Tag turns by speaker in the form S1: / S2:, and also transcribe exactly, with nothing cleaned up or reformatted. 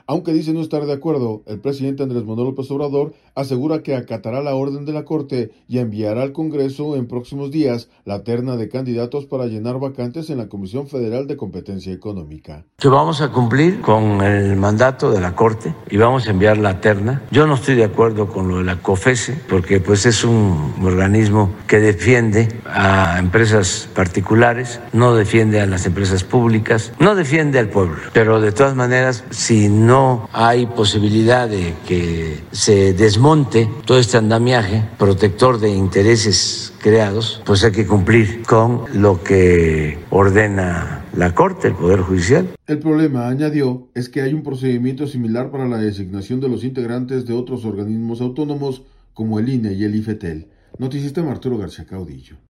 S1: Aunque dice no estar de acuerdo, el presidente Andrés Manuel López Obrador asegura que acatará la orden de la Corte y enviará al Congreso en próximos días la terna de candidatos para llenar vacantes en la Comisión Federal de Competencia Económica.
S2: Que vamos a cumplir con el mandato de la Corte y vamos a enviar la terna. Yo no estoy de acuerdo con lo de la COFESE porque pues es un organismo que defiende a empresas particulares, no defiende a las empresas públicas, no defiende al pueblo, pero de todas maneras si no No hay posibilidad de que se desmonte todo este andamiaje protector de intereses creados, pues hay que cumplir con lo que ordena la Corte, el Poder Judicial.
S1: El problema, añadió, es que hay un procedimiento similar para la designación de los integrantes de otros organismos autónomos como el I N E y el IFETEL. Noticista Arturo García Caudillo.